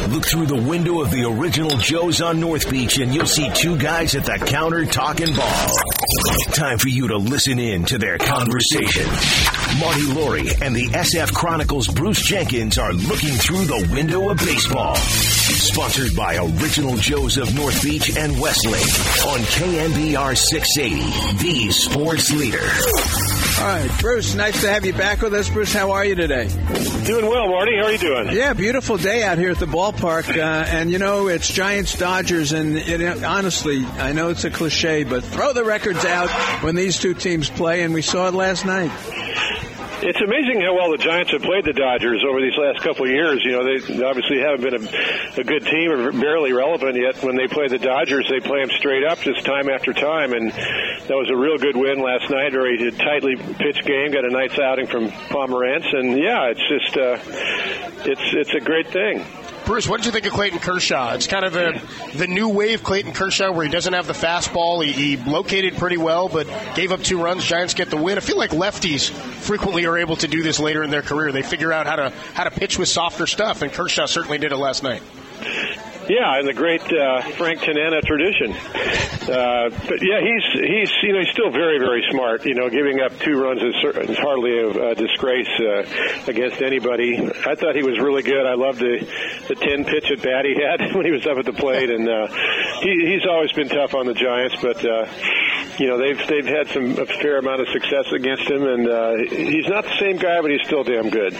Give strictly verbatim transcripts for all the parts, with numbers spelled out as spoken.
Look through the window of the original Joe's on North Beach and you'll see two guys at the counter talking ball. Time for you to listen in to their conversation. Marty Laurie and the S F Chronicles' Bruce Jenkins are looking through the window of baseball. Sponsored by Original Joe's of North Beach and Westlake on K N B R six eighty, the sports leader. All right, Bruce, nice to have you back with us. Bruce, how are you today? Doing well, Marty. How are you doing? Yeah, beautiful day out here at the ballpark. Uh, and, you know, it's Giants-Dodgers, and it, honestly, I know it's a cliche, but throw the records out when these two teams play, and we saw it last night. It's amazing how well the Giants have played the Dodgers over these last couple of years. You know, they obviously haven't been a, a good team or barely relevant yet. When they play the Dodgers, they play them straight up just time after time. And that was a real good win last night. Very tightly pitched game. Got a nice outing from Pomerantz. And, yeah, it's just uh, it's it's a great thing. Bruce, what did you think of Clayton Kershaw? It's kind of a, the new wave Clayton Kershaw where he doesn't have the fastball. He, he located pretty well, but gave up two runs. Giants get the win. I feel like lefties frequently are able to do this later in their career. They figure out how to how to pitch with softer stuff, and Kershaw certainly did it last night. Yeah, in the great uh, Frank Tanana tradition. Uh, but yeah, he's he's you know he's still very very smart. You know, giving up two runs is, is hardly a, a disgrace uh, against anybody. I thought he was really good. I loved the the ten pitch at bat he had when he was up at the plate, and uh, he, he's always been tough on the Giants. But uh, you know they've they've had some a fair amount of success against him, and uh, he's not the same guy, but he's still damn good.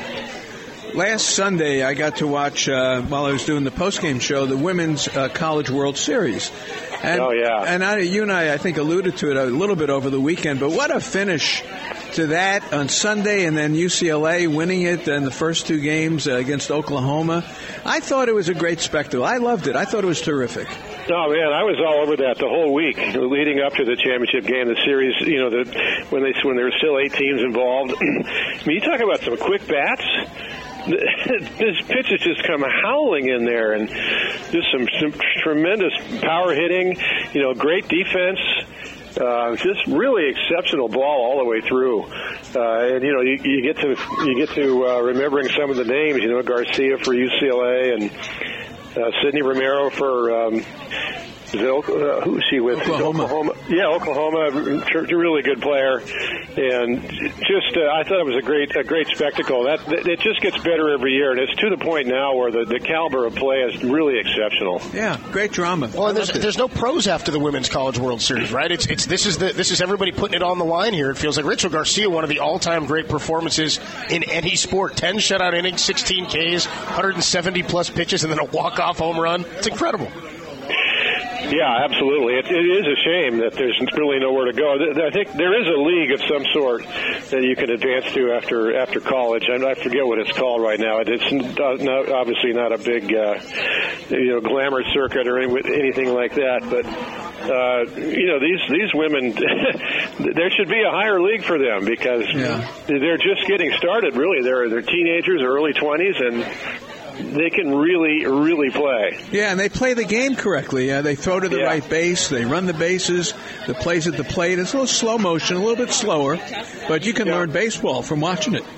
Last Sunday, I got to watch, uh, while I was doing the postgame show, the Women's uh, College World Series. And, oh, yeah. And I, you and I, I think, alluded to it a little bit over the weekend, but what a finish to that on Sunday, and then U C L A winning it in the first two games uh, against Oklahoma. I thought it was a great spectacle. I loved it. I thought it was terrific. Oh, man, I was all over that the whole week leading up to the championship game, the series, you know, the, when, they, when there were still eight teams involved. I mean, you talk about some quick bats. This pitches just come howling in there, and just some, some tremendous power hitting, you know, great defense, uh, just really exceptional ball all the way through. Uh, and you know, you, you get to you get to uh, remembering some of the names, you know, Garcia for U C L A and uh, Sidney Romero for. Um, Uh, who is she with? Oklahoma. Oklahoma. Yeah, Oklahoma. A really good player, and just uh, I thought it was a great, a great spectacle. That it just gets better every year, and it's to the point now where the, the caliber of play is really exceptional. Yeah, great drama. Well, there's there's no pros after the Women's College World Series, right? It's it's this is the this is everybody putting it on the line here. It feels like Rachel Garcia, one of the all-time great performances in any sport. ten shutout innings, sixteen Ks, one hundred seventy plus pitches, and then a walk-off home run. It's incredible. Yeah, absolutely. It, it is a shame that there's really nowhere to go. I think there is a league of some sort that you can advance to after after college. And I forget what it's called right now. It's not, obviously not a big, uh, you know, glamour circuit or any, anything like that. But uh, you know, these these women, there should be a higher league for them because yeah. they're just getting started. Really, they're they're teenagers, early twenties, and they can really, really play. Yeah, and they play the game correctly. Yeah, they throw to the yeah. right base. They run the bases. The plays at the plate. It's a little slow motion, a little bit slower, but you can yeah. learn baseball from watching it.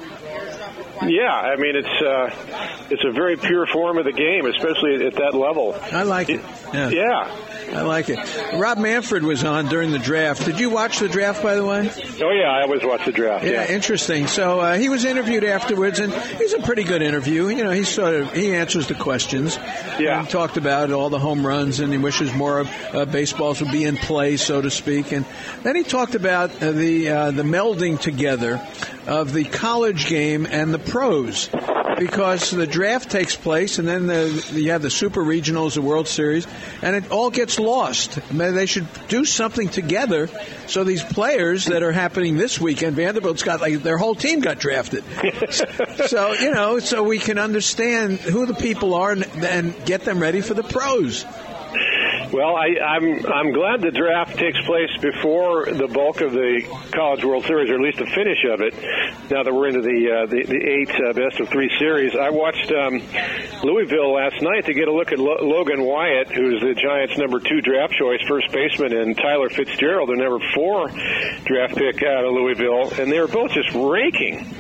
Yeah, I mean, it's uh, it's a very pure form of the game, especially at that level. I like it. Yeah. yeah. I like it. Rob Manfred was on during the draft. Did you watch the draft, by the way? Oh, yeah, I always watch the draft. Yeah, yeah. Interesting. So uh, he was interviewed afterwards, and he's a pretty good interview. You know, he sort of he answers the questions. Yeah. And talked about all the home runs, and he wishes more uh, baseballs would be in play, so to speak. And then he talked about uh, the uh, the melding together of the college game and the pros, because the draft takes place, and then the, you have the Super Regionals, the World Series, and it all gets lost. I mean, they should do something together so these players that are happening this weekend, Vanderbilt's got, like, their whole team got drafted. So, you know, so we can understand who the people are and, and get them ready for the pros. Well, I, I'm I'm glad the draft takes place before the bulk of the College World Series, or at least the finish of it. Now that we're into the uh, the, the eight uh, best of three series, I watched um, Louisville last night to get a look at Lo- Logan Wyatt, who's the Giants' number two draft choice, first baseman, and Tyler Fitzgerald, the number four draft pick out of Louisville, and they were both just raking.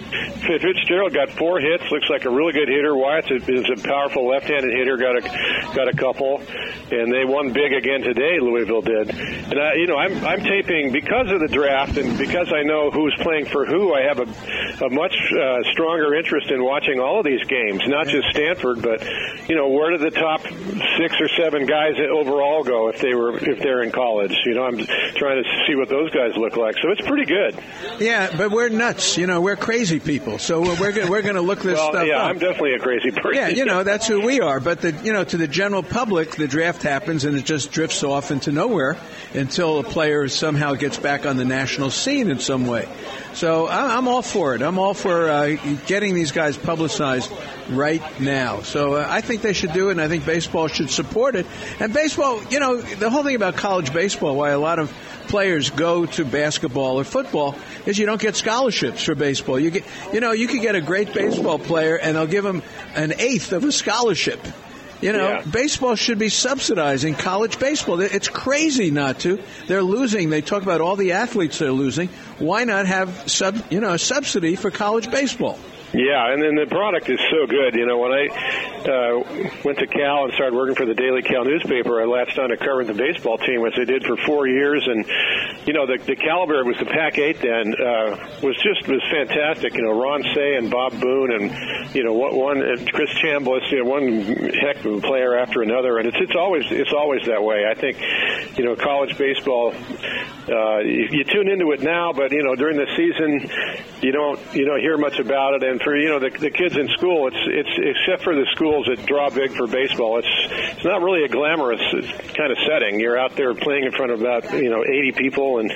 Fitzgerald got four hits. Looks like a really good hitter. Wyatt is a powerful left-handed hitter. Got a got a couple, and they won big again today. Louisville did. And I, you know, I'm I'm taping because of the draft and because I know who's playing for who. I have a, a much uh, stronger interest in watching all of these games, not just Stanford, but you know, where do the top six or seven guys overall go if they were if they're in college? You know, I'm trying to see what those guys look like. So it's pretty good. Yeah, but we're nuts. You know, we're crazy people. So we're gonna, we're going to look this well, stuff yeah, up. I'm definitely a crazy person. Yeah, you know, that's who we are. But the you know, to the general public, the draft happens and it just drifts off into nowhere until a player somehow gets back on the national scene in some way. So I'm all for it. I'm all for uh, getting these guys publicized right now. So uh, I think they should do it, and I think baseball should support it. And baseball, you know, the whole thing about college baseball, why a lot of players go to basketball or football, is you don't get scholarships for baseball. You get, you know, you could get a great baseball player, and they'll give him an eighth of a scholarship. You know, yeah. Baseball should be subsidizing college baseball. It's crazy not to. They're losing. They talk about all the athletes they're losing. Why not have sub, you know, a subsidy for college baseball? Yeah, and then the product is so good. You know, when I uh, went to Cal and started working for the Daily Cal newspaper, I latched on to covering the baseball team, which I did for four years. And, you know, the, the caliber, it was the Pac eight then, uh, was just was fantastic. You know, Ron Say and Bob Boone and, you know, one, uh, Chris Chambliss, you know, one heck of a player after another. And it's, it's always it's always that way. I think, you know, college baseball, uh, you, you tune into it now, but, you know, during the season, you don't, you don't hear much about it. And for, you know, the, the kids in school, it's it's except for the schools that draw big for baseball, it's it's not really a glamorous kind of setting. You're out there playing in front of about, you know, eighty people, and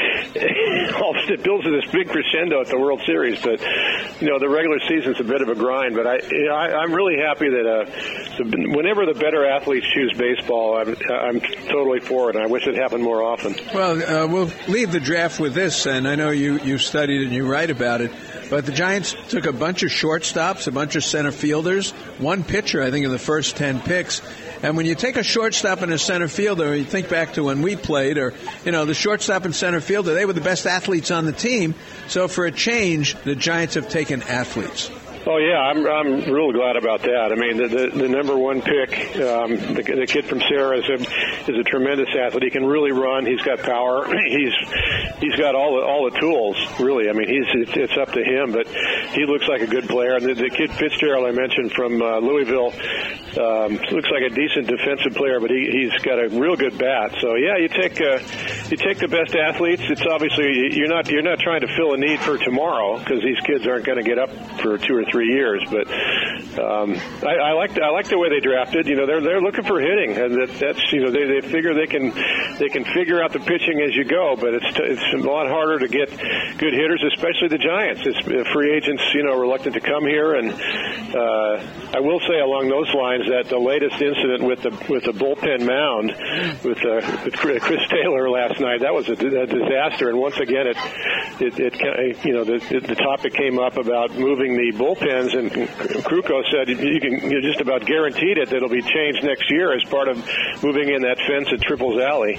it builds to this big crescendo at the World Series. But, you know, the regular season's a bit of a grind. But I, you know, I I'm really happy that uh, the, whenever the better athletes choose baseball, I'm I'm totally for it. And I wish it happened more often. Well, uh, we'll leave the draft with this, and I know you you studied it and you write about it. But the Giants took a bunch of shortstops, a bunch of center fielders, one pitcher, I think, in the first ten picks. And when you take a shortstop and a center fielder, you think back to when we played, or, you know, the shortstop and center fielder, they were the best athletes on the team. So for a change, the Giants have taken athletes. Oh yeah, I'm I'm real glad about that. I mean, the the, the number one pick, um, the, the kid from Sarah is a is a tremendous athlete. He can really run. He's got power. He's he's got all the all the tools. Really, I mean, he's it's, it's up to him. But he looks like a good player. And the, the kid Fitzgerald I mentioned from uh, Louisville um, looks like a decent defensive player, but he he's got a real good bat. So yeah, you take uh, you take the best athletes. It's obviously you're not you're not trying to fill a need for tomorrow because these kids aren't going to get up for two or three years, but um, I, I like the, I like the way they drafted. You know, they're they're looking for hitting, and that, that's you know they, they figure they can they can figure out the pitching as you go. But it's it's a lot harder to get good hitters, especially the Giants. It's uh, free agents, you know, reluctant to come here, and uh, I will say along those lines that the latest incident with the with the bullpen mound with, uh, with Chris Taylor last night, that was a, a disaster. And once again, it it, it you know the the topic came up about moving the bullpen. Pens, and Kruko said you can you're just about guaranteed it that it'll be changed next year as part of moving in that fence at Triples Alley.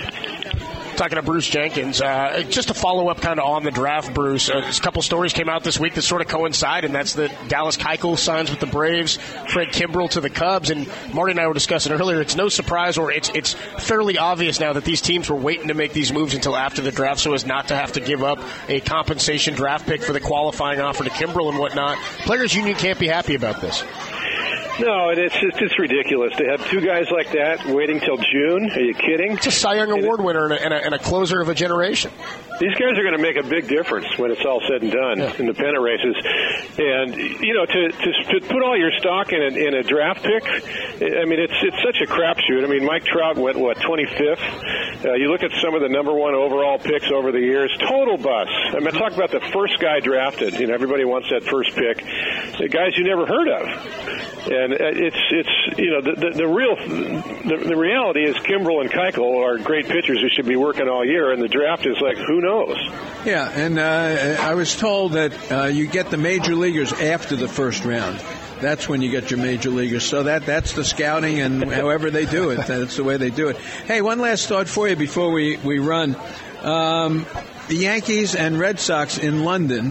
Talking to Bruce Jenkins, uh, just to follow up kind of on the draft, Bruce, uh, a couple stories came out this week that sort of coincide, and that's that Dallas Keuchel signs with the Braves, Fred Kimbrell to the Cubs, and Marty and I were discussing earlier, it's no surprise, or it's it's fairly obvious now that these teams were waiting to make these moves until after the draft so as not to have to give up a compensation draft pick for the qualifying offer to Kimbrell and whatnot. Players Union can't be happy about this. No, it's just it's ridiculous to have two guys like that waiting till June. Are you kidding? It's a Cy Young Award it, winner and a, and, a, and a closer of a generation. These guys are going to make a big difference when it's all said and done yeah. in the pennant races. And, you know, to, to to put all your stock in a, in a draft pick, I mean, it's it's such a crapshoot. I mean, Mike Trout went, what, twenty-fifth? Uh, you look at some of the number one overall picks over the years, total bust. I mean, talk about the first guy drafted. You know, everybody wants that first pick. The guys you never heard of. And it's it's you know the the, the real the, the reality is Kimbrell and Keuchel are great pitchers who should be working all year, and the draft is like who knows. Yeah, and uh, I was told that uh, you get the major leaguers after the first round. That's when you get your major leaguers. So that that's the scouting, and however they do it, that's the way they do it. Hey, one last thought for you before we we run. Um, the Yankees and Red Sox in London.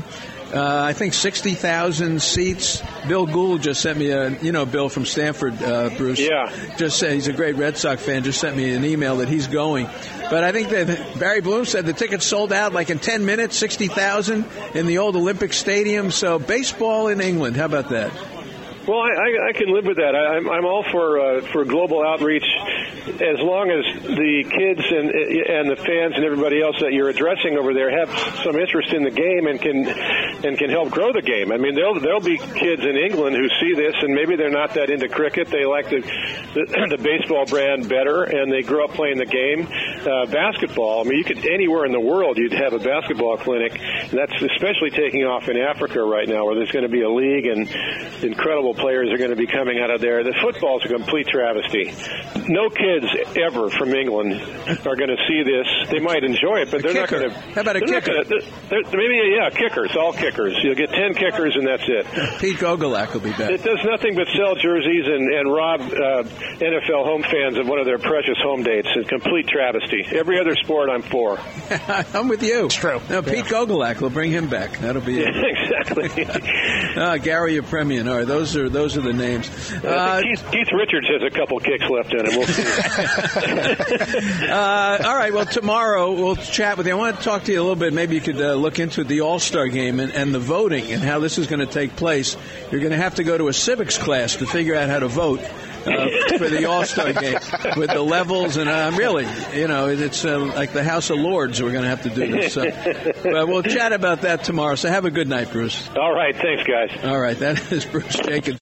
Uh, I think sixty thousand seats. Bill Gould just sent me a, you know, Bill from Stanford, uh, Bruce. Yeah. Just said he's a great Red Sox fan. Just sent me an email that he's going. But I think that Barry Bloom said the tickets sold out like in ten minutes, sixty thousand in the old Olympic Stadium. So baseball in England. How about that? Well, I, I, I can live with that. I, I'm, I'm all for uh, for global outreach, as long as the kids and and the fans and everybody else that you're addressing over there have some interest in the game and can and can help grow the game. I mean, there'll there'll be kids in England who see this and maybe they're not that into cricket. They like the the, the baseball brand better, and they grew up playing the game. Uh, basketball. I mean, you could anywhere in the world you'd have a basketball clinic, and that's especially taking off in Africa right now, where there's going to be a league and incredible players are going to be coming out of there. The football's a complete travesty. No kids ever from England are going to see this. They might enjoy it, but a they're kicker. not going to. How about a kicker? Gonna, they're, they're, maybe, yeah, kickers, all kickers. You'll get ten kickers, and that's it. Pete Gogolak will be back. It does nothing but sell jerseys and, and rob uh, N F L home fans of one of their precious home dates. It's a complete travesty. Every other sport I'm for. I'm with you. It's true. No, Pete yeah. Gogolak will bring him back. That'll be yeah, it. Exactly. uh, Gary Apremian. All right, those are those are the names. Uh, Keith, Keith Richards has a couple kicks left in him. We'll see. uh, all right. Well, tomorrow we'll chat with you. I want to talk to you a little bit. Maybe you could uh, look into the All-Star game and, and the voting and how this is going to take place. You're going to have to go to a civics class to figure out how to vote. Uh, for the All-Star game with the levels, and uh, really, you know, it's uh, like the House of Lords. We're going to have to do this. So, but we'll chat about that tomorrow. So have a good night, Bruce. All right. Thanks, guys. All right. That is Bruce Jacobs.